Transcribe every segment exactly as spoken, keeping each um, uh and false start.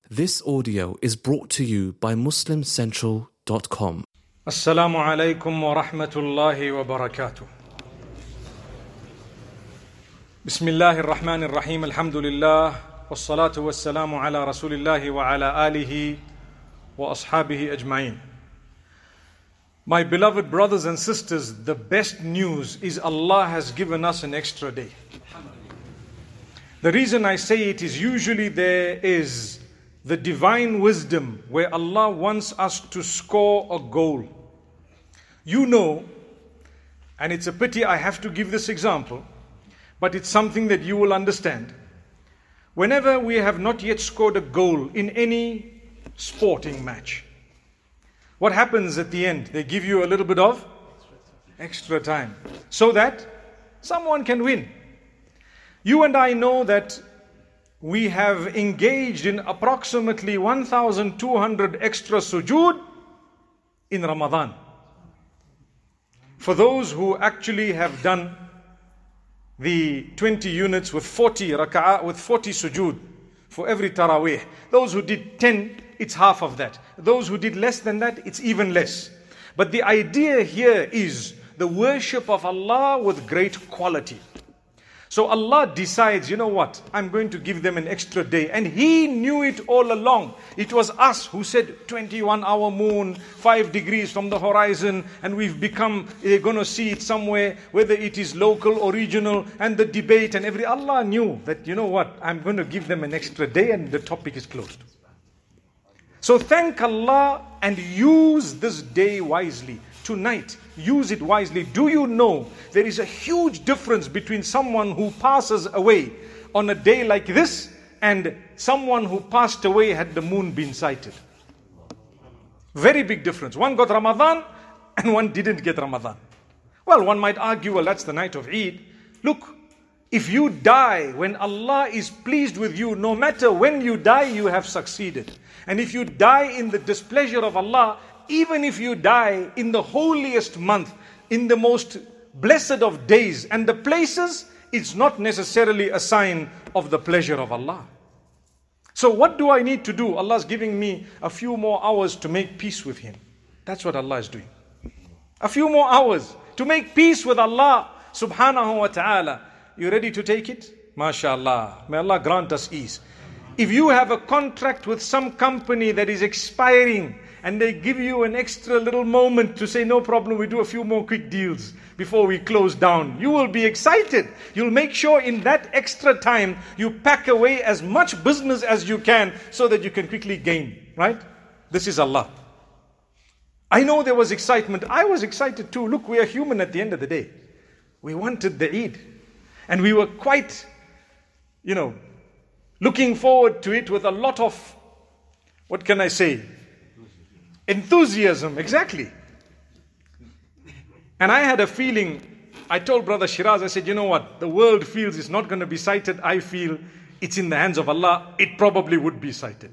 This audio is brought to you by muslim central dot com. Assalamu alaikum wa rahmatullahi wa barakatuh. Bismillahir Rahmanir Rahim. Alhamdulillah. Wassalatu wassalamu ala Rasulillahi wa ala alihi wa ashabihi ajma'in. My beloved brothers and sisters, the best news is Allah has given us an extra day. The reason I say it is usually there is the divine wisdom where Allah wants us to score a goal. You know, and it's a pity I have to give this example, but it's something that you will understand. Whenever we have not yet scored a goal in any sporting match, what happens at the end? They give you a little bit of extra time so that someone can win. You and I know that we have engaged in approximately one thousand two hundred extra sujood in Ramadan. For those who actually have done the twenty units with forty raka'ah, with forty sujood for every taraweeh. Those who did ten, it's half of that. Those who did less than that, it's even less. But the idea here is the worship of Allah with great quality. So Allah decides, you know what, I'm going to give them an extra day. And He knew it all along. It was us who said twenty-one hour moon, five degrees from the horizon, and we've become, they're going to see it somewhere, whether it is local or regional, and the debate and every, Allah knew that, you know what, I'm going to give them an extra day and the topic is closed. So thank Allah and use this day wisely. Tonight, use it wisely. Do you know there is a huge difference between someone who passes away on a day like this and someone who passed away had the moon been sighted? Very big difference. One got Ramadan and one didn't get Ramadan. Well, one might argue, well, that's the night of Eid. Look, if you die when Allah is pleased with you, no matter when you die, you have succeeded. And if you die in the displeasure of Allah, even if you die in the holiest month, in the most blessed of days and the places, it's not necessarily a sign of the pleasure of Allah. So what do I need to do? Allah is giving me a few more hours to make peace with Him. That's what Allah is doing. A few more hours to make peace with Allah subhanahu wa ta'ala. You ready to take it? MashaAllah. May Allah grant us ease. If you have a contract with some company that is expiring, and they give you an extra little moment to say, no problem, we do a few more quick deals before we close down, you will be excited. You'll make sure in that extra time, you pack away as much business as you can so that you can quickly gain, right? This is Allah. I know there was excitement. I was excited too. Look, we are human at the end of the day. We wanted the Eid. And we were quite, you know, looking forward to it with a lot of, what can I say? Enthusiasm, exactly. And I had a feeling, I told Brother Shiraz, I said, you know what, the world feels it's not going to be sighted. I feel it's in the hands of Allah. It probably would be sighted.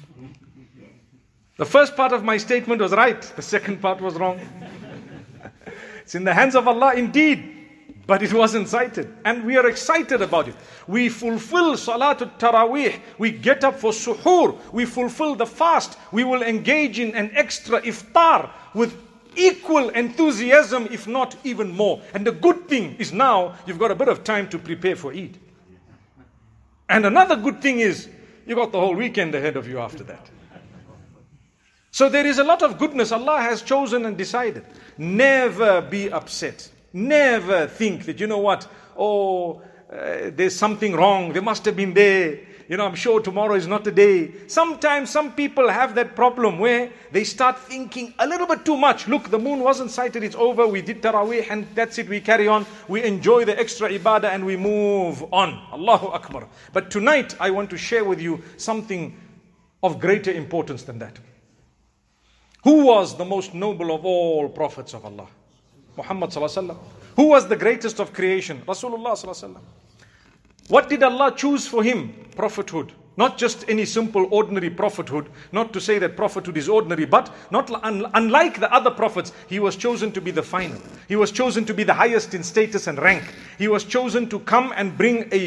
The first part of my statement was right. The second part was wrong. It's in the hands of Allah indeed. But it wasn't sighted. And we are excited about it. We fulfill Salatul Taraweeh. We get up for suhoor. We fulfill the fast. We will engage in an extra iftar with equal enthusiasm, if not even more. And the good thing is now you've got a bit of time to prepare for Eid. And another good thing is you got the whole weekend ahead of you after that. So there is a lot of goodness Allah has chosen and decided. Never be upset. Never think that, you know what, oh, uh, there's something wrong. There must have been there. You know, I'm sure tomorrow is not the day. Sometimes some people have that problem where they start thinking a little bit too much. Look, the moon wasn't sighted. It's over. We did Taraweeh and that's it. We carry on. We enjoy the extra ibadah and we move on. Allahu Akbar. But tonight I want to share with you something of greater importance than that. Who was the most noble of all prophets of Allah? Muhammad sallallahu alaihi wasallam. Who was the greatest of creation? Rasulullah sallallahu alaihi wasallam. What did Allah choose for him? Prophethood. Not just any simple ordinary prophethood. Not to say that prophethood is ordinary, but not un- unlike the other prophets, he was chosen to be the final. He was chosen to be the highest in status and rank. He was chosen to come and bring a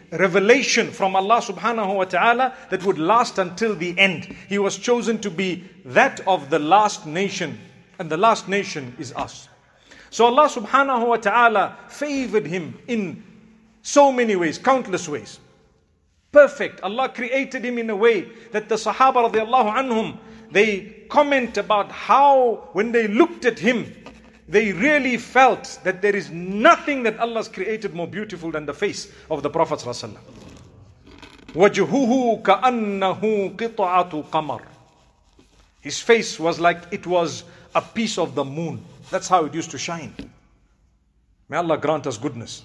revelation from Allah subhanahu wa ta'ala that would last until the end. He was chosen to be that of the last nation, and the last nation is us. So Allah subhanahu wa ta'ala favored him in so many ways, countless ways. Perfect. Allah created him in a way that the Sahaba radiallahu anhum, they comment about how when they looked at him, they really felt that there is nothing that Allah has created more beautiful than the face of the Prophet ﷺ. وَجْهُهُ كَأَنَّهُ قِطْعَةُ قَمَرٍ. His face was like it was a piece of the moon. That's how it used to shine. May Allah grant us goodness.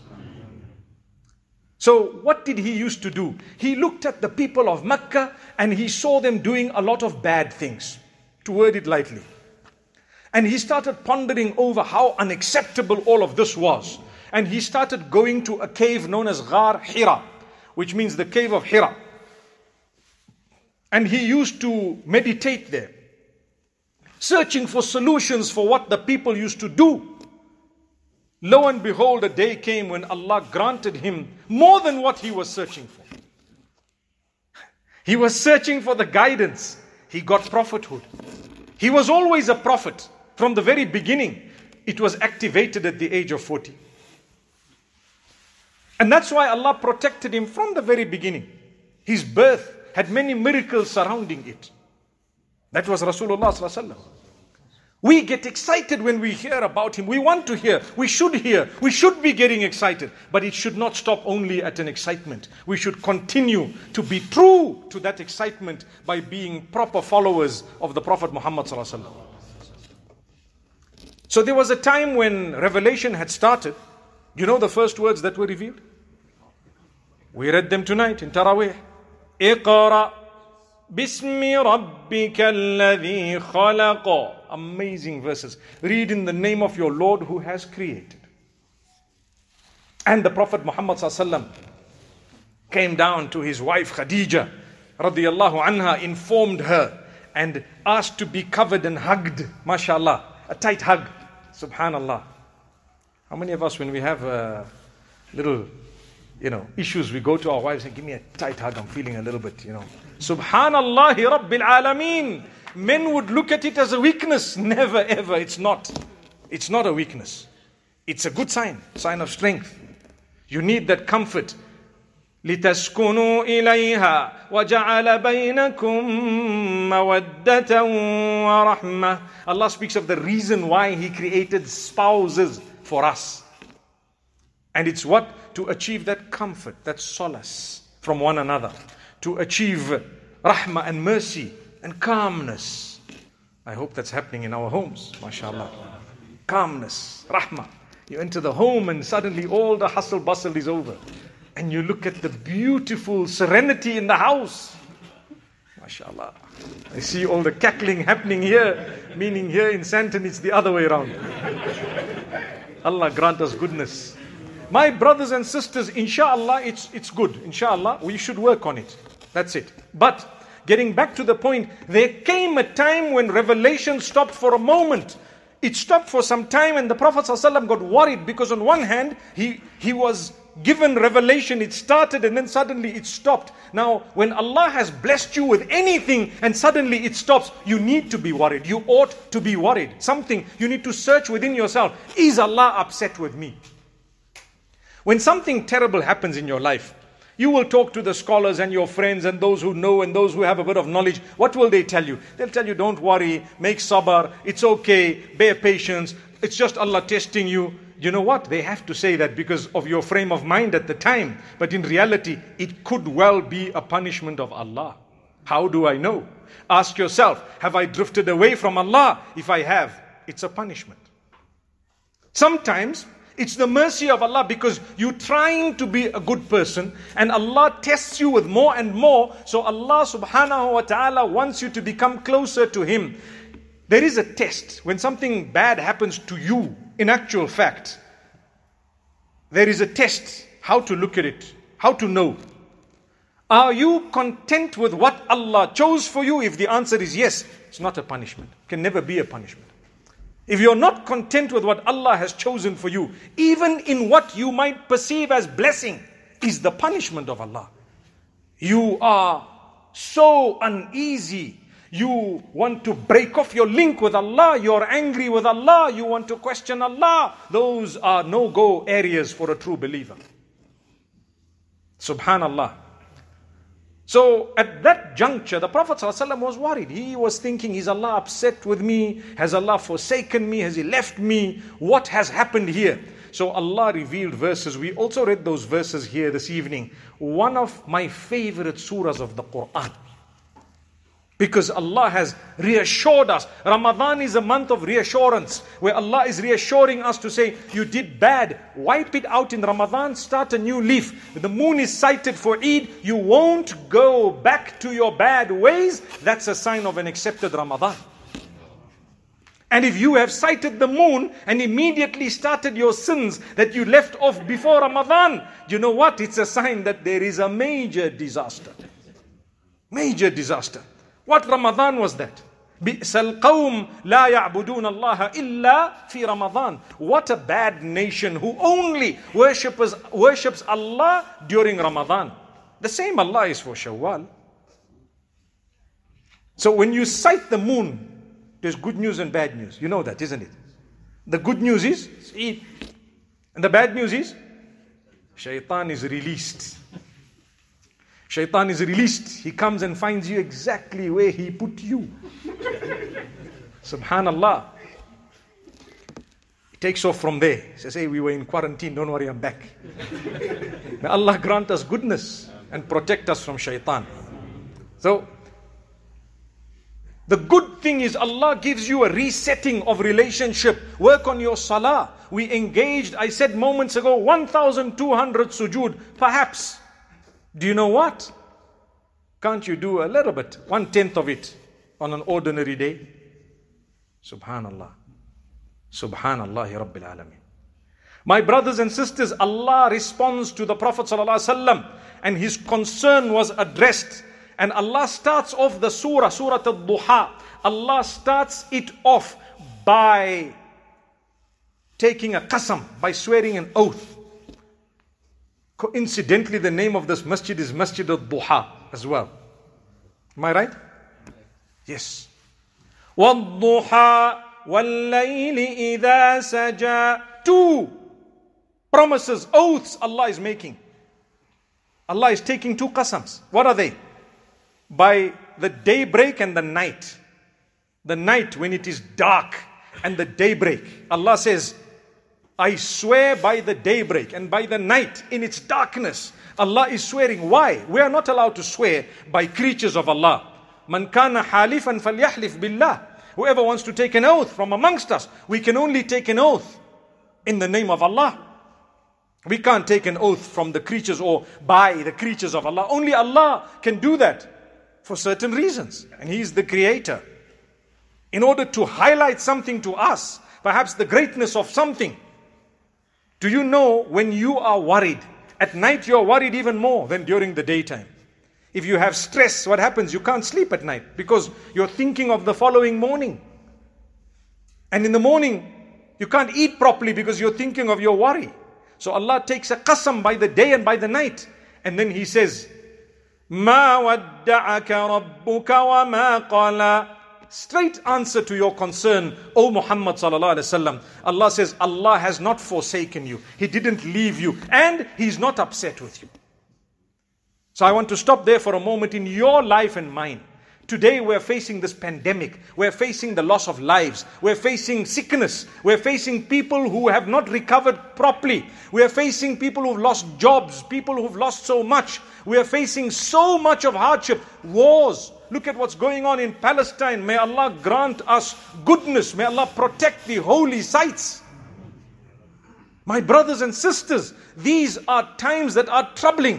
So what did he used to do? He looked at the people of Mecca and he saw them doing a lot of bad things, to word it lightly. And he started pondering over how unacceptable all of this was. And he started going to a cave known as Ghar Hira, which means the cave of Hira. And he used to meditate there, searching for solutions for what the people used to do. Lo and behold, a day came when Allah granted him more than what he was searching for. He was searching for the guidance. He got prophethood. He was always a prophet. From the very beginning, it was activated at the age of forty. And that's why Allah protected him from the very beginning. His birth had many miracles surrounding it. That was Rasulullah sallallahu alaihi wasallam. We get excited when we hear about him. We want to hear. We should hear. We should be getting excited. But it should not stop only at an excitement. We should continue to be true to that excitement by being proper followers of the Prophet Muhammad sallallahu alaihi wasallam. So there was a time when revelation had started. You know the first words that were revealed? We read them tonight in Taraweeh. Iqra bismi rabbika alladhi khalaqa. Amazing verses. Read in the name of your Lord who has created. And the Prophet Muhammad sallallahu alaihi wasallam came down to his wife Khadija radiyallahu anha, informed her and asked to be covered and hugged. MashaAllah. A tight hug. Subhanallah. How many of us, when we have a little, you know, issues, we go to our wives and give me a tight hug, I'm feeling a little bit, you know. Subhanallah Rabbil Alameen. Men would look at it as a weakness. Never ever. It's not. It's not a weakness. It's a good sign. Sign of strength. You need that comfort. لِتَسْكُنُوا إِلَيْهَا وَجَعَلَ بَيْنَكُمْ مَوَدَّةً وَرَحْمَةً. Allah speaks of the reason why He created spouses for us. And it's what? To achieve that comfort, that solace from one another. To achieve rahmah and mercy and calmness. I hope that's happening in our homes, mashallah. Calmness, rahmah. You enter the home and suddenly all the hustle bustle is over. And you look at the beautiful serenity in the house. MashaAllah. I see all the cackling happening here, meaning here in Santon it's the other way around. Allah grant us goodness. My brothers and sisters, inshallah, it's, it's good. Inshallah, we should work on it. That's it. But getting back to the point, there came a time when revelation stopped for a moment. It stopped for some time and the Prophet ﷺ got worried because on one hand, he, he was given revelation, it started and then suddenly it stopped. Now, when Allah has blessed you with anything and suddenly it stops, you need to be worried. You ought to be worried. Something you need to search within yourself. Is Allah upset with me? When something terrible happens in your life, you will talk to the scholars and your friends and those who know and those who have a bit of knowledge. What will they tell you? They'll tell you, don't worry, make sabr, it's okay, bear patience, it's just Allah testing you. You know what? They have to say that because of your frame of mind at the time. But in reality, it could well be a punishment of Allah. How do I know? Ask yourself, have I drifted away from Allah? If I have, it's a punishment. Sometimes, it's the mercy of Allah because you're trying to be a good person and Allah tests you with more and more. So Allah subhanahu wa ta'ala wants you to become closer to Him. There is a test. When something bad happens to you, in actual fact, there is a test. How to look at it. How to know. Are you content with what Allah chose for you? If the answer is yes, it's not a punishment. It can never be a punishment. If you're not content with what Allah has chosen for you, even in what you might perceive as blessing, is the punishment of Allah. You are so uneasy. You want to break off your link with Allah. You're angry with Allah. You want to question Allah. Those are no-go areas for a true believer. Subhanallah. So at that juncture, the Prophet ﷺ was worried. He was thinking, is Allah upset with me? Has Allah forsaken me? Has He left me? What has happened here? So Allah revealed verses. We also read those verses here this evening. One of my favorite surahs of the Quran. Because Allah has reassured us. Ramadan is a month of reassurance, where Allah is reassuring us to say, you did bad, wipe it out in Ramadan, start a new leaf. The moon is sighted for Eid, you won't go back to your bad ways. That's a sign of an accepted Ramadan. And if you have sighted the moon and immediately started your sins that you left off before Ramadan, you know what? It's a sign that there is a major disaster. Major disaster. What Ramadan was that? بِئْسَ الْقَوْمِ لَا يَعْبُدُونَ اللَّهَ إِلَّا فِي رَمَضَانٍ. What a bad nation who only worships, worships Allah during Ramadan. The same Allah is for Shawwal. So when you sight the moon, there's good news and bad news. You know that, isn't it? The good news is Eid. And the bad news is Shaitan is released. Shaitan is released. He comes and finds you exactly where he put you. Subhanallah. He takes off from there. He says, hey, we were in quarantine. Don't worry, I'm back. May Allah grant us goodness and protect us from Shaitan. So, the good thing is Allah gives you a resetting of relationship. Work on your salah. We engaged, I said moments ago, one thousand two hundred sujood. Perhaps. Do you know what? Can't you do a little bit, one tenth of it on an ordinary day? Subhanallah. Subhanallah Rabbil Alameen. My brothers and sisters, Allah responds to the Prophet ﷺ and his concern was addressed. And Allah starts off the surah, Surah Al-Duha. Allah starts it off by taking a qasam, by swearing an oath. Coincidentally, the name of this masjid is Masjid Al-Duha as well. Am I right? Yes. وَالضُّحَى وَاللَّيْلِ إِذَا سَجَى. Two promises, oaths Allah is making. Allah is taking two qasams. What are they? By the daybreak and the night. The night when it is dark and the daybreak. Allah says, I swear by the daybreak and by the night in its darkness. Allah is swearing. Why? We are not allowed to swear by creatures of Allah. Man kana halifan falyahlif billah. Whoever wants to take an oath from amongst us, we can only take an oath in the name of Allah. We can't take an oath from the creatures or by the creatures of Allah. Only Allah can do that for certain reasons. And He is the creator. In order to highlight something to us, perhaps the greatness of something. Do you know when you are worried, at night you are worried even more than during the daytime. If you have stress, what happens? You can't sleep at night because you're thinking of the following morning. And in the morning, you can't eat properly because you're thinking of your worry. So Allah takes a qasam by the day and by the night. And then He says, مَا وَدَّعَكَ رَبُّكَ وَمَا قَلَى. Straight answer to your concern, O Muhammad sallallahu alaihi wasallam. Allah says, Allah has not forsaken you. He didn't leave you. And He's not upset with you. So I want to stop there for a moment in your life and mine. Today we're facing this pandemic. We're facing the loss of lives. We're facing sickness. We're facing people who have not recovered properly. We're facing people who've lost jobs. People who've lost so much. We're facing so much of hardship. Wars. Look at what's going on in Palestine. May Allah grant us goodness. May Allah protect the holy sites. My brothers and sisters, these are times that are troubling.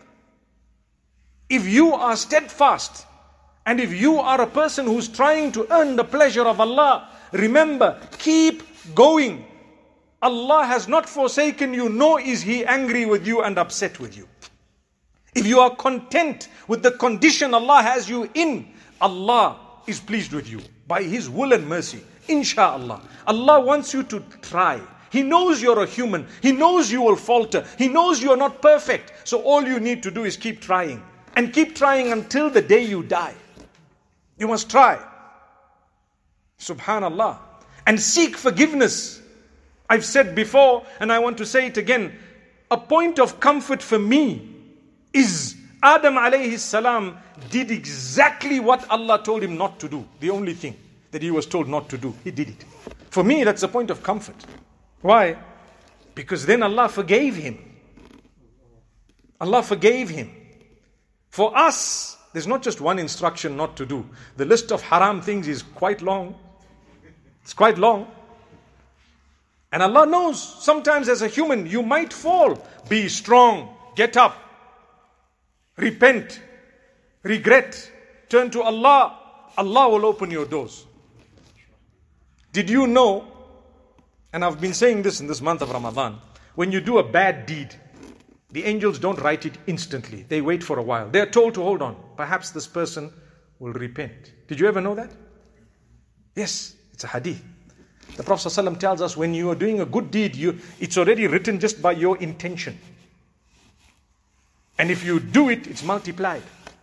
If you are steadfast, and if you are a person who's trying to earn the pleasure of Allah, remember, keep going. Allah has not forsaken you, nor is He angry with you and upset with you. If you are content with the condition Allah has you in, Allah is pleased with you by His will and mercy. Insha'Allah. Allah wants you to try. He knows you're a human. He knows you will falter. He knows you're not perfect. So all you need to do is keep trying. And keep trying until the day you die. You must try. Subhanallah. And seek forgiveness. I've said before, and I want to say it again. A point of comfort for me is Adam alayhi salam did exactly what Allah told him not to do. The only thing that he was told not to do, he did it. For me, that's a point of comfort. Why? Because then Allah forgave him. Allah forgave him. For us, there's not just one instruction not to do. The list of haram things is quite long. It's quite long. And Allah knows, sometimes as a human, you might fall. Be strong. Get up. Repent. Regret. Turn to Allah. Allah will open your doors. Did you know, and I've been saying this in this month of Ramadan, when you do a bad deed, the angels don't write it instantly. They wait for a while. They're told to hold on. Perhaps this person will repent. Did you ever know that? Yes, it's a hadith. The Prophet ﷺ tells us when you are doing a good deed, you, it's already written just by your intention. And if you do it, it's multiplied.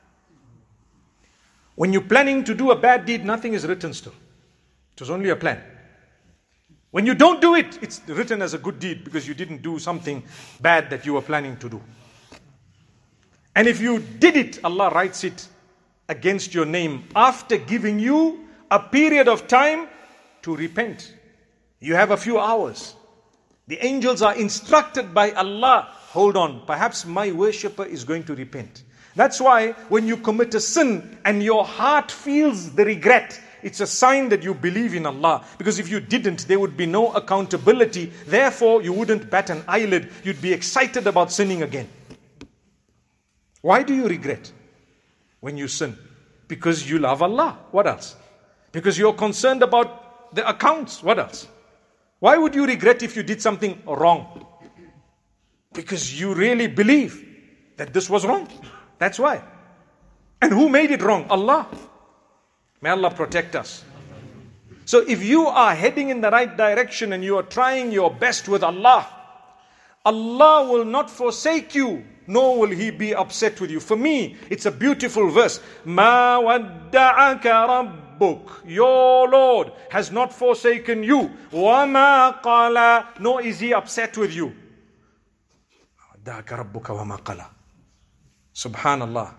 When you're planning to do a bad deed, nothing is written still. It was only a plan. When you don't do it, it's written as a good deed because you didn't do something bad that you were planning to do. And if you did it, Allah writes it against your name after giving you a period of time to repent. You have a few hours. The angels are instructed by Allah, hold on, perhaps my worshipper is going to repent. That's why when you commit a sin and your heart feels the regret, it's a sign that you believe in Allah. Because if you didn't, there would be no accountability. Therefore, you wouldn't bat an eyelid. You'd be excited about sinning again. Why do you regret when you sin? Because you love Allah. What else? Because you're concerned about the accounts. What else? Why would you regret if you did something wrong? Because you really believe that this was wrong. That's why. And who made it wrong? Allah. May Allah protect us. So if you are heading in the right direction and you are trying your best with Allah, Allah will not forsake you, nor will He be upset with you. For me, it's a beautiful verse. مَا وَدَّعَكَ رَبُّكَ. Your Lord has not forsaken you. وَمَا قَلَى. Nor is He upset with you. وَدَّعَكَ رَبُّكَ وَمَا قَلَى. Subhanallah.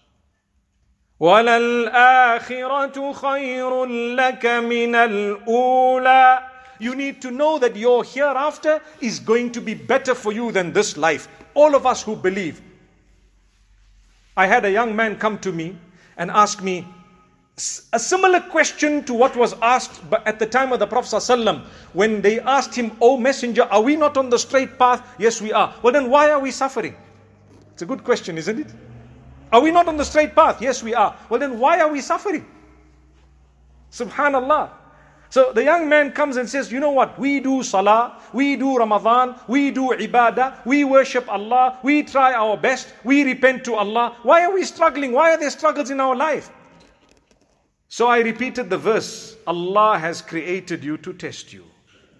وَلَلْآخِرَةُ خَيْرٌ لَكَ مِنَ الْأُولَى. You need to know that your hereafter is going to be better for you than this life. All of us who believe. I had a young man come to me and ask me a similar question to what was asked at the time of the Prophet ﷺ, when they asked him, "O Messenger, are we not on the straight path?" Yes, we are. Well, then why are we suffering? It's a good question, isn't it? Are we not on the straight path? Yes, we are. Well, then why are we suffering? Subhanallah. So the young man comes and says, you know what? We do salah, we do Ramadan, we do ibadah, we worship Allah, we try our best, we repent to Allah. Why are we struggling? Why are there struggles in our life? So I repeated the verse. Allah has created you to test you.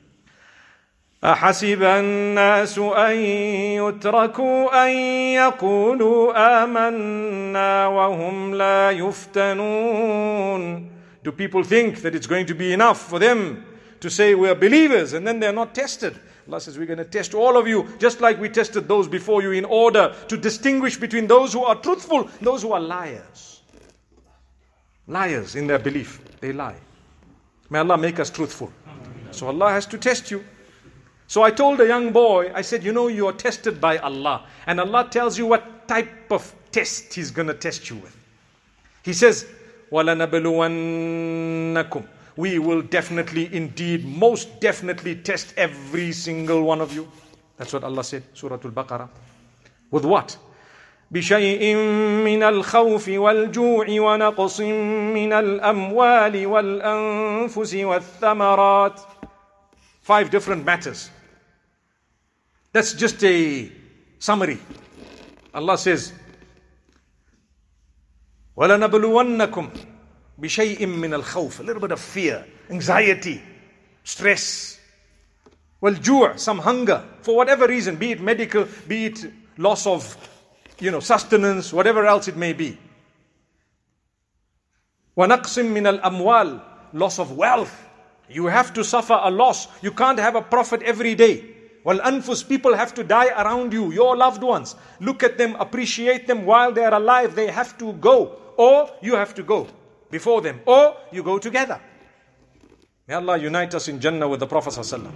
أحسب الناس أن يتركوا أن يقولوا آمنا وهم لا يفتنون. Do people think that it's going to be enough for them to say we are believers and then they're not tested? Allah says we're going to test all of you just like we tested those before you in order to distinguish between those who are truthful and those who are liars. Liars in their belief. They lie. May Allah make us truthful. So Allah has to test you. So I told a young boy, I said, you know, you are tested by Allah. And Allah tells you what type of test He's going to test you with. He says, وَلَنَبْلُوَنَّكُمْ. We will definitely, indeed, most definitely test every single one of you. That's what Allah said, Surah Al-Baqarah. With what? بِشَيْءٍ مِّنَ الْخَوْفِ وَالْجُوعِ وَنَقْصٍ مِّنَ الْأَمْوَالِ وَالْأَنفُسِ وَالثَّمَرَاتِ. Five different matters. That's just a summary. Allah says, وَلَنَبْلُوَنَّكُمْ بِشَيْءٍ مِّنَ الْخَوْفِ. A little bit of fear, anxiety, stress. Wal-ju', some hunger, for whatever reason, be it medical, be it loss of, you know, sustenance, whatever else it may be. وَنَقْصٍ مِّنَ الْأَمْوَالِ, loss of wealth. You have to suffer a loss. You can't have a profit every day. وَالْأَنفُسِ, people have to die around you, your loved ones. Look at them, appreciate them while they are alive. They have to go, or you have to go before them, or you go together. May Allah unite us in Jannah with the Prophet ﷺ.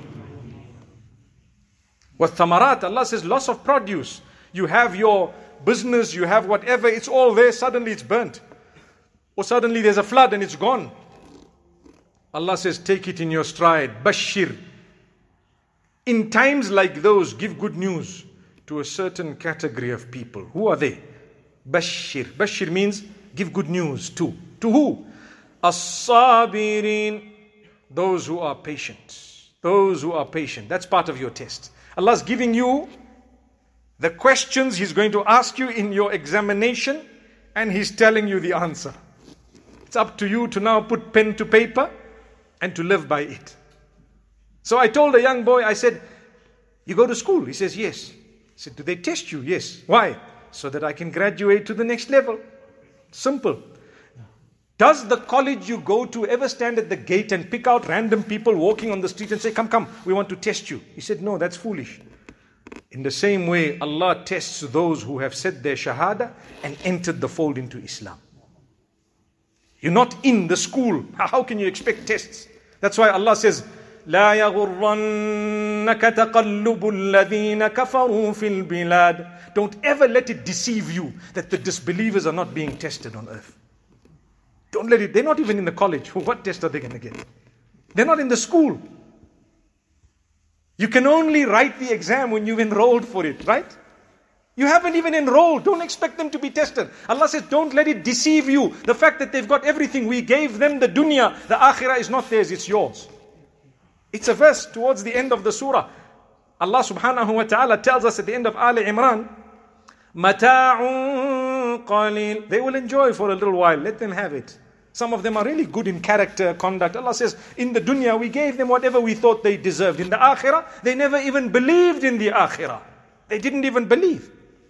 With thamarat, Allah says loss of produce. You have your business, you have whatever, it's all there, suddenly it's burnt. Or suddenly there's a flood and it's gone. Allah says, take it in your stride. Bashir. In times like those, give good news to a certain category of people. Who are they? Bashir. Bashir means give good news to. To who? As-sabirin. Those who are patient. Those who are patient. That's part of your test. Allah's giving you the questions He's going to ask you in your examination, and He's telling you the answer. It's up to you to now put pen to paper and to live by it. So I told a young boy, I said, you go to school? He says, yes. I said, do they test you? Yes. Why? So that I can graduate to the next level. Simple. Does the college you go to ever stand at the gate and pick out random people walking on the street and say, come, come, we want to test you? He said, no, that's foolish. In the same way, Allah tests those who have said their shahada and entered the fold into Islam. You're not in the school. How can you expect tests? That's why Allah says, لا يغرنك تقلب الذين كفروا في البلاد. Don't ever let it deceive you that the disbelievers are not being tested on earth. Don't let it, they're not even in the college. What test are they going to get? They're not in the school. You can only write the exam when you've enrolled for it, right? You haven't even enrolled. Don't expect them to be tested. Allah says, don't let it deceive you. The fact that they've got everything, we gave them the dunya. The akhirah is not theirs, it's yours. It's a verse towards the end of the surah. Allah subhanahu wa ta'ala tells us at the end of Ali Imran, Mata'un qalil. They will enjoy for a little while. Let them have it. Some of them are really good in character, conduct. Allah says, in the dunya, we gave them whatever we thought they deserved. In the akhirah, they never even believed in the akhirah. They didn't even believe.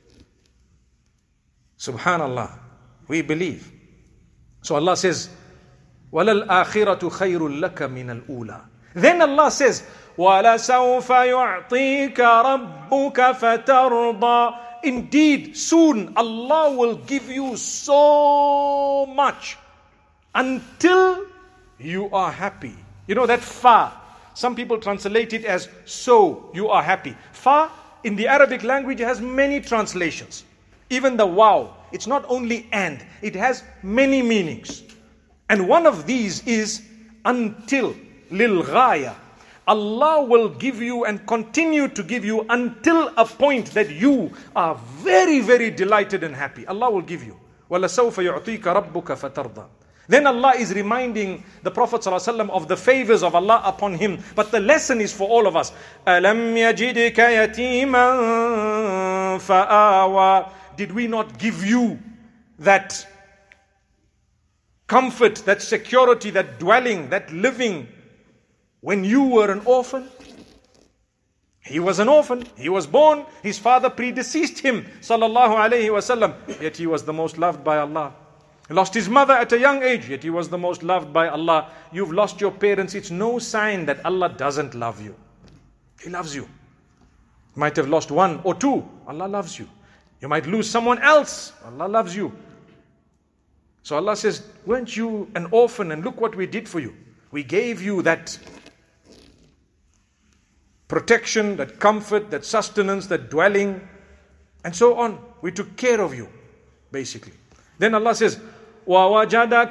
Subhanallah. We believe. So Allah says, وَلَلْآخِرَةُ خَيْرٌ لَكَ مِنَ الْأُولَى. Then Allah says, وَلَسَوْفَ يُعْطِيكَ رَبُّكَ فَتَرْضَى. Indeed, soon Allah will give you so much until you are happy. You know that fa, some people translate it as so you are happy. Fa in the Arabic language has many translations. Even the wow, it's not only and, it has many meanings. And one of these is until, lil ghaya. Allah will give you and continue to give you until a point that you are very, very delighted and happy. Allah will give you. وَلَسَوْفَ يُعْطِيكَ رَبُّكَ فَتَرْضَى. Then Allah is reminding the Prophet ﷺ of the favors of Allah upon him. But the lesson is for all of us. أَلَمْ يَجِدْكَ يَتِيمًا فَآوَى. Did we not give you that comfort, that security, that dwelling, that living when you were an orphan? He was an orphan. He was born. His father predeceased him, sallallahu alayhi wasallam. Yet he was the most loved by Allah. He lost his mother at a young age, yet he was the most loved by Allah. You've lost your parents. It's no sign that Allah doesn't love you. He loves you. You might have lost one or two. Allah loves you. You might lose someone else. Allah loves you. So Allah says, weren't you an orphan? And look what we did for you. We gave you that protection, that comfort, that sustenance, that dwelling, and so on. We took care of you, basically. Then Allah says, وَوَجَدَكَ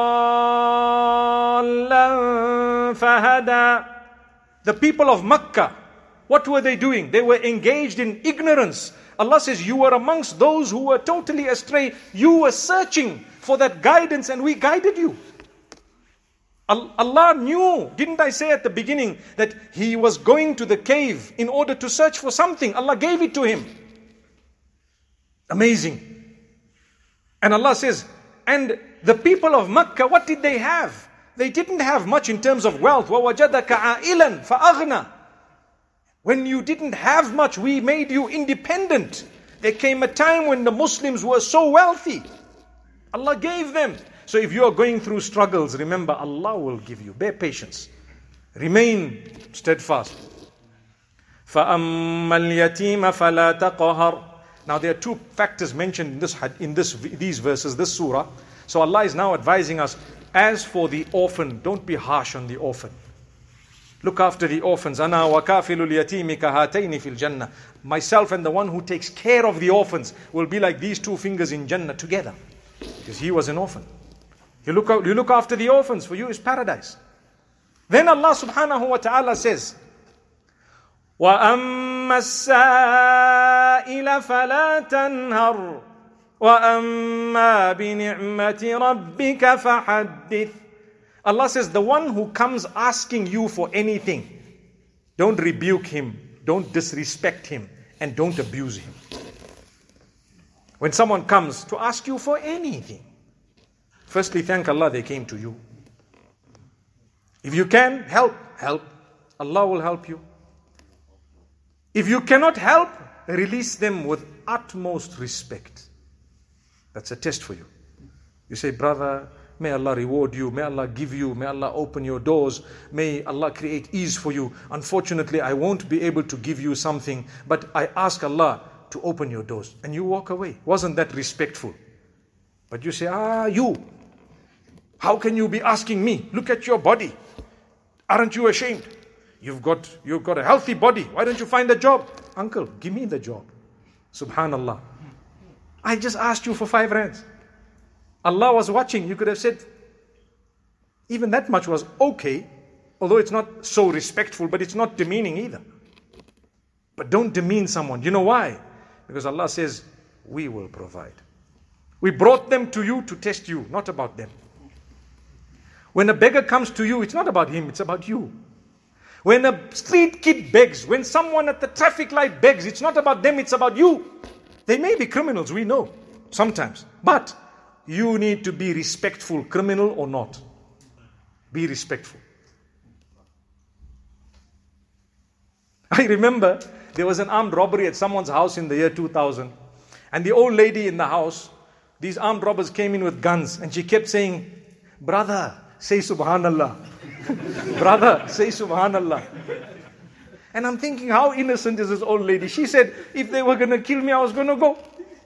ضَالًّا فَهَدَى. The people of Makkah, what were they doing? They were engaged in ignorance. Allah says, you were amongst those who were totally astray. You were searching for that guidance and we guided you. Allah knew, didn't I say at the beginning, that he was going to the cave in order to search for something. Allah gave it to him. Amazing. And Allah says, and the people of Makkah, what did they have? They didn't have much in terms of wealth. وَوَجَدَكَ عَائِلًا فَأَغْنَى. When you didn't have much, we made you independent. There came a time when the Muslims were so wealthy. Allah gave them. So if you are going through struggles, remember Allah will give you. Bear patience. Remain steadfast. فَأَمَّا الْيَتِيمَ فَلَا تَقْهَرْ. Now there are two factors mentioned in this in this these verses, this surah. So Allah is now advising us, as for the orphan, don't be harsh on the orphan. Look after the orphans. Ana wa kafilul yatimi kahataini fil jannah. Myself and the one who takes care of the orphans will be like these two fingers in Jannah together. Because he was an orphan. You look out, you look after the orphans, for you is paradise. Then Allah subhanahu wa ta'ala says, وَأَمَّا السَّائِلَ فَلَا تَنْهَرْ وَأَمَّا بِنِعْمَةِ رَبِّكَ فَحَدِّثْ. Allah says, the one who comes asking you for anything, don't rebuke him, don't disrespect him, and don't abuse him. When someone comes to ask you for anything, firstly thank Allah they came to you. If you can help, help. Allah will help you. If you cannot help, release them with utmost respect. That's a test for you. You say, brother, may Allah reward you, may Allah give you, may Allah open your doors, may Allah create ease for you. Unfortunately, I won't be able to give you something, but I ask Allah to open your doors. And you walk away. Wasn't that respectful? But you say, ah, you, how can you be asking me? Look at your body. Aren't you ashamed? You've got, you've got a healthy body. Why don't you find a job? Uncle, give me the job. Subhanallah. I just asked you for five rands. Allah was watching. You could have said, even that much was okay, although it's not so respectful, but it's not demeaning either. But don't demean someone. You know why? Because Allah says, we will provide. We brought them to you to test you, not about them. When a beggar comes to you, it's not about him, it's about you. When a street kid begs, when someone at the traffic light begs, it's not about them, it's about you. They may be criminals, we know, sometimes. But you need to be respectful, criminal or not. Be respectful. I remember there was an armed robbery at someone's house in the year two thousand. And the old lady in the house, these armed robbers came in with guns and she kept saying, brother, say subhanallah. Brother, say subhanallah. And I'm thinking, how innocent is this old lady? She said, if they were going to kill me, I was going to go.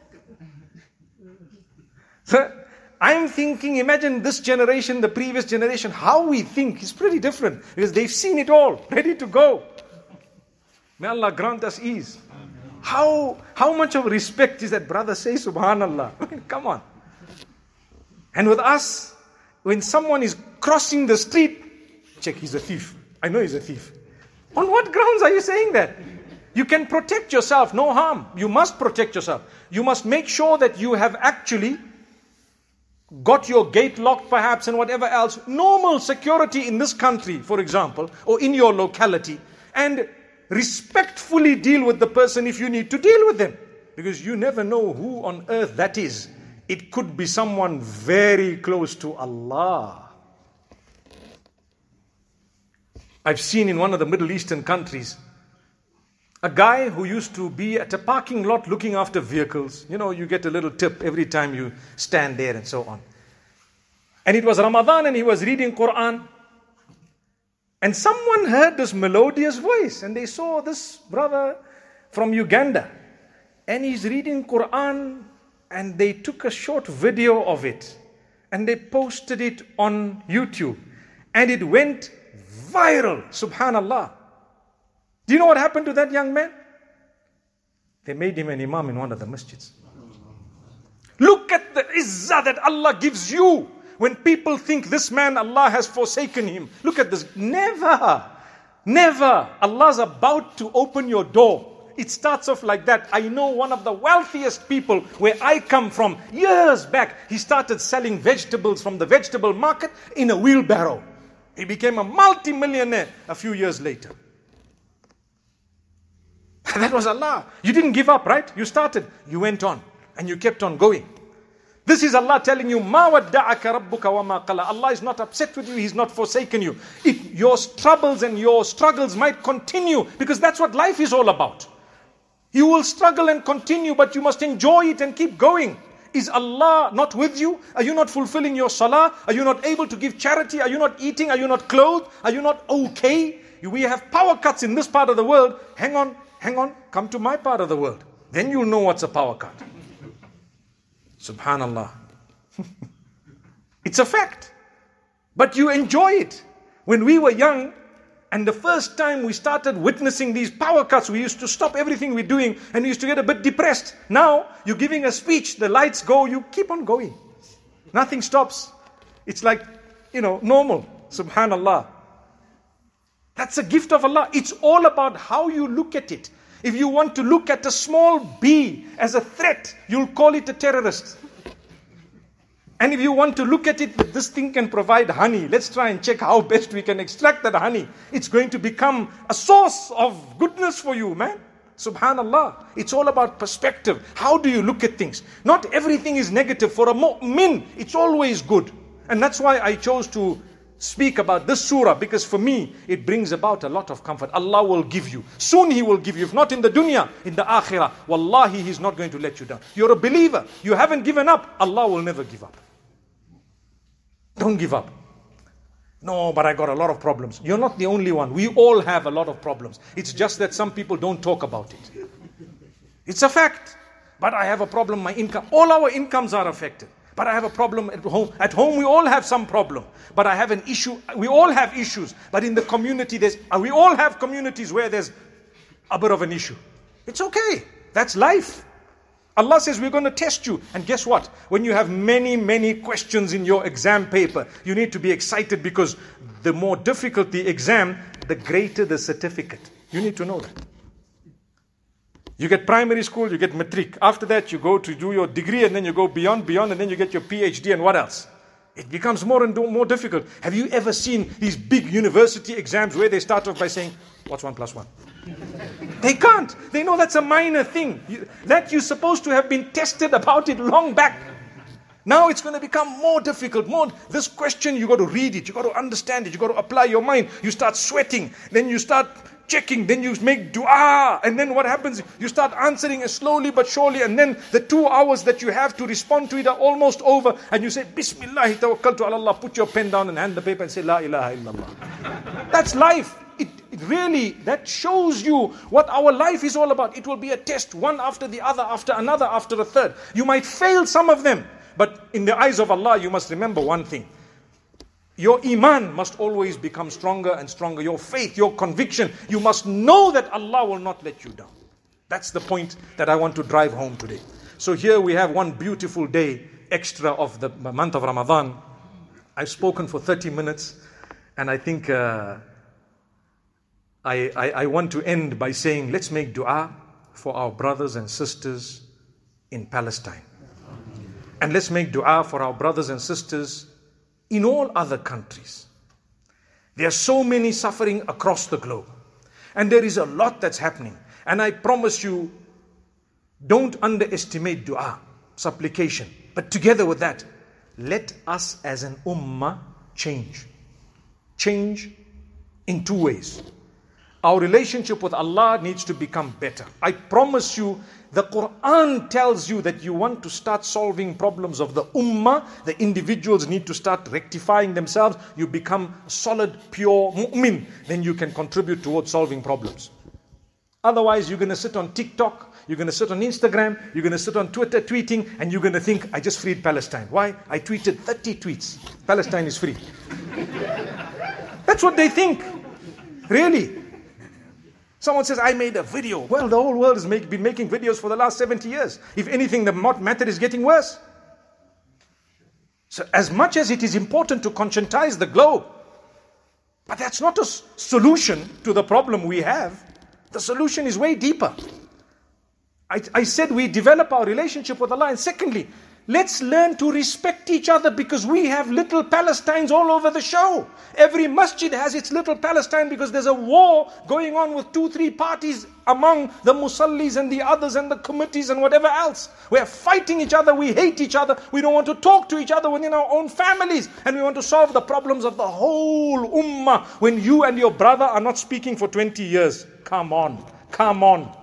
So I'm thinking, imagine this generation, the previous generation, how we think is pretty different. Because they've seen it all, ready to go. May Allah grant us ease. How, how much of respect is that? Brother, say subhanallah. I mean, come on. And with us, when someone is crossing the street, check, he's a thief. I know he's a thief. On what grounds are you saying that? You can protect yourself, no harm. You must protect yourself. You must make sure that you have actually got your gate locked perhaps and whatever else. Normal security in this country, for example, or in your locality. And respectfully deal with the person if you need to deal with them. Because you never know who on earth that is. It could be someone very close to Allah. I've seen in one of the Middle Eastern countries, a guy who used to be at a parking lot looking after vehicles. You know, you get a little tip every time you stand there and so on. And it was Ramadan and he was reading Quran. And someone heard this melodious voice and they saw this brother from Uganda. And he's reading Quran and they took a short video of it. And they posted it on YouTube. And it went viral. Subhanallah. Do you know what happened to that young man? They made him an imam in one of the masjids. Look at the izzah that Allah gives you. When people think this man, Allah has forsaken him. Look at this. Never. Never. Allah's about to open your door. It starts off like that. I know one of the wealthiest people where I come from, years back, he started selling vegetables from the vegetable market in a wheelbarrow. He became a multi-millionaire a few years later. That was Allah. You didn't give up, right? You started. You went on. And you kept on going. This is Allah telling you, مَا وَدَّعَكَ رَبُّكَ وَمَا قَلَى. Allah is not upset with you, He's not forsaken you. It, your troubles and your struggles might continue, because that's what life is all about. You will struggle and continue, but you must enjoy it and keep going. Is Allah not with you? Are you not fulfilling your salah? Are you not able to give charity? Are you not eating? Are you not clothed? Are you not okay? We have power cuts in this part of the world. Hang on, hang on, come to my part of the world. Then you'll know what's a power cut. Subhanallah. It's a fact. But you enjoy it. When we were young, and the first time we started witnessing these power cuts, we used to stop everything we're doing and we used to get a bit depressed. Now, you're giving a speech, the lights go, you keep on going. Nothing stops. It's like, you know, normal. Subhanallah. That's a gift of Allah. It's all about how you look at it. If you want to look at a small bee as a threat, you'll call it a terrorist. And if you want to look at it, that this thing can provide honey, let's try and check how best we can extract that honey. It's going to become a source of goodness for you, man. Subhanallah. It's all about perspective. How do you look at things? Not everything is negative. For a mu'min, it's always good. And that's why I chose to speak about this surah, because for me, it brings about a lot of comfort. Allah will give you. Soon He will give you. If not in the dunya, in the akhirah. Wallahi, He's not going to let you down. You're a believer. You haven't given up. Allah will never give up. Don't give up. No, but I got a lot of problems. You're not the only one. We all have a lot of problems. It's just that some people don't talk about it. It's a fact. But I have a problem, my income. All our incomes are affected. But I have a problem at home. At home we all have some problem. But I have an issue. We all have issues. But in the community, there's, we all have communities where there's a bit of an issue. It's okay. That's life. Allah says we're going to test you. And guess what? When you have many, many questions in your exam paper, you need to be excited, because the more difficult the exam, the greater the certificate. You need to know that. You get primary school, you get matric. After that, you go to do your degree, and then you go beyond, beyond, and then you get your PhD, and what else? It becomes more and more difficult. Have you ever seen these big university exams where they start off by saying, what's one plus one? They can't. They know that's a minor thing. You, that you're supposed to have been tested about it long back. Now it's going to become more difficult. More this question, you got to read it, you got to understand it, you got to apply your mind. You start sweating, then you start checking, then you make dua, and then what happens? You start answering it slowly but surely, and then the two hours that you have to respond to it are almost over, and you say, Bismillah, tawakkaltu ala Allah, put your pen down and hand the paper and say, La ilaha illallah. That's life. It, it really, that shows you what our life is all about. It will be a test, one after the other, after another, after a third. You might fail some of them, but in the eyes of Allah, you must remember one thing. Your iman must always become stronger and stronger. Your faith, your conviction, you must know that Allah will not let you down. That's the point that I want to drive home today. So here we have one beautiful day extra of the month of Ramadan. I've spoken for thirty minutes, and I think uh, I, I, I want to end by saying, let's make dua for our brothers and sisters in Palestine. And let's make dua for our brothers and sisters in all other countries. There are so many suffering across the globe. And there is a lot that's happening. And I promise you, don't underestimate dua, supplication. But together with that, let us as an ummah change. Change in two ways. Our relationship with Allah needs to become better. I promise you, the Quran tells you that you want to start solving problems of the ummah. The individuals need to start rectifying themselves. You become solid, pure mu'min. Then you can contribute towards solving problems. Otherwise, you're going to sit on TikTok, you're going to sit on Instagram, you're going to sit on Twitter tweeting, and you're going to think, I just freed Palestine. Why? I tweeted thirty tweets. Palestine is free. That's what they think. Really. Someone says, I made a video. Well, the whole world has make, been making videos for the last seventy years. If anything, the matter is getting worse. So as much as it is important to conscientize the globe, but that's not a s- solution to the problem we have. The solution is way deeper. I, I said we develop our relationship with Allah. And secondly, Let's learn to respect each other, because we have little Palestines all over the show. Every masjid has its little Palestine, because there's a war going on with two, three parties among the musallis and the others and the committees and whatever else. We are fighting each other, we hate each other, we don't want to talk to each other within our own families, and we want to solve the problems of the whole ummah when you and your brother are not speaking for twenty years. Come on, come on.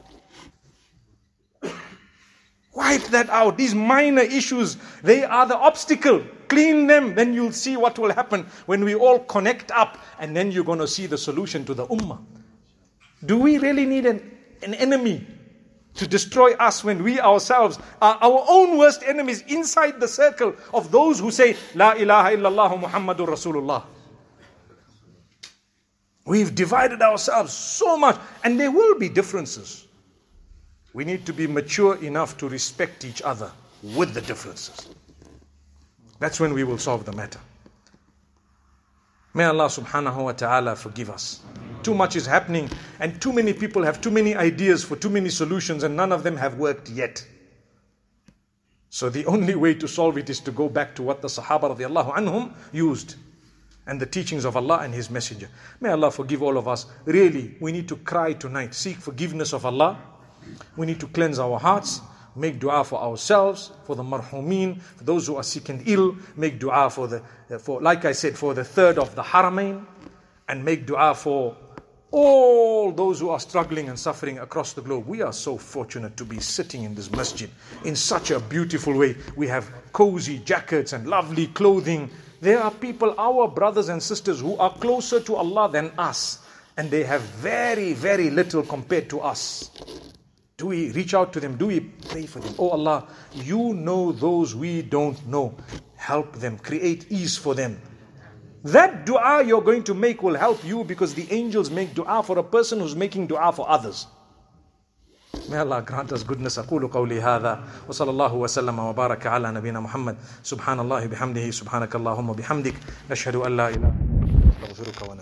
Wipe that out. These minor issues, they are the obstacle. Clean them, then you'll see what will happen when we all connect up, and then you're going to see the solution to the ummah. Do we really need an, an enemy to destroy us when we ourselves are our own worst enemies inside the circle of those who say, La ilaha illallah Muhammadur Rasulullah? We've divided ourselves so much, and there will be differences. We need to be mature enough to respect each other with the differences. That's when we will solve the matter. May Allah subhanahu wa ta'ala forgive us. Too much is happening, and too many people have too many ideas for too many solutions, and none of them have worked yet. So the only way to solve it is to go back to what the Sahaba radiallahu anhum used, and the teachings of Allah and His Messenger. May Allah forgive all of us. Really, we need to cry tonight, seek forgiveness of Allah. We need to cleanse our hearts, make dua for ourselves, for the marhumeen, for those who are sick and ill, make dua for the, for like I said, for the third of the Haramain, and make dua for all those who are struggling and suffering across the globe. We are so fortunate to be sitting in this masjid in such a beautiful way. We have cozy jackets and lovely clothing. There are people, our brothers and sisters, who are closer to Allah than us, and they have very, very little compared to us. Do we reach out to them? Do we pray for them? Oh Allah, you know those we don't know. Help them. Create ease for them. That dua you're going to make will help you, because the angels make dua for a person who's making dua for others. May Allah grant us goodness. أقول قولي هذا وصلى الله وسلم وبارك على نبينا محمد سبحان الله بحمده سبحانك اللهم وبحمدك نشهد أن لا إله إلا أنت نستغفرك ونتوب